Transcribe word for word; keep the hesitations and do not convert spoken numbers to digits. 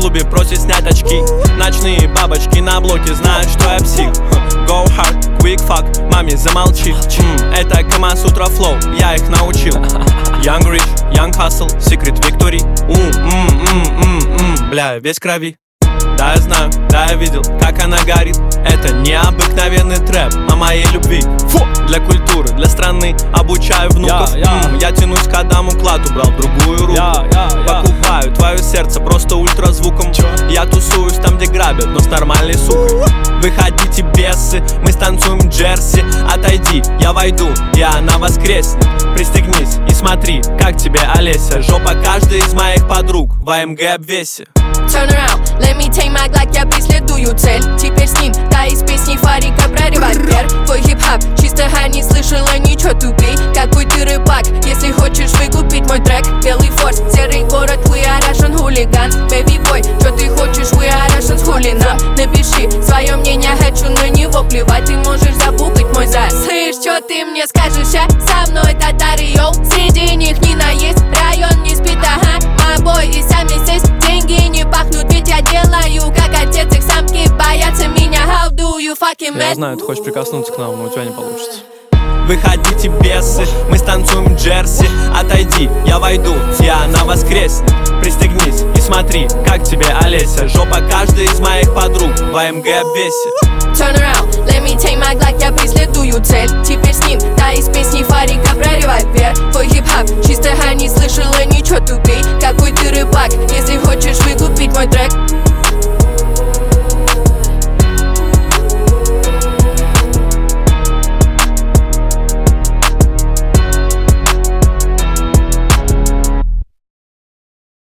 клубе просит снять очки. Ночные бабочки на блоке знают, что я псих. Go hard, quick fuck, маме замолчи. М, Это Камасутра флоу, я их научил. Young rich, young hustle, secret victory. М-м-м-м-м, бля, весь крови. Да, я знаю, да, я видел, как она горит. Это необыкновенный трэп о моей любви. Фу! Для культуры, для страны обучаю внуков. yeah, yeah. М, Я тянусь к Адаму Кладу, брал другую руку. yeah, yeah, yeah. Покупаю твое сердце просто ультразвуком. Чё? Я тусуюсь там, где грабят, но с нормальной сукой. Выходите, бесы, мы станцуем Джерси. Отойди, я войду, и она воскреснет. Пристегнись и смотри, как тебе Олеся. Жопа каждой из моих подруг в АМГ обвесе. Turn around, let me take my Glock, я преследую цель. Теперь с ним, та из песни Фарика про револьвер. Твой хип-хап, чисто ха, не слышала ничего, тупей. Какой ты рыбак, если хочешь выкупить мой трек. Белый форс, серый город, we are Russian хулиган. Baby boy, что ты хочешь, we are Russian хулиган. Напиши свое мнение, хочу на него плевать. Ты можешь забукать мой зад. Слышь, что ты мне скажешь, а? Со мной татары, йоу. Среди них Нина есть, район не спит, ага. Мобой и сами здесь, деньги не пахнут, ведь я делаю, как отец, их самки боятся меня. How do you fucking Я mad? знаю, ты хочешь прикоснуться к нам, но у тебя не получится. Выходите, бесы, мы станцуем Джерси. Отойди, я войду, и она воскреснет. Пристегнись и смотри, как тебе Олеся. Жопа каждой из моих подруг в АМГ обвесе. Turn around, let me take my Glock, я преследую цель. Теперь с ним, та из песни Фарика про револьвер. Твой хип-хап, чисто ха, не слышала ничего, тупей. Какой ты рыбак, если хочешь выкупить мой трек.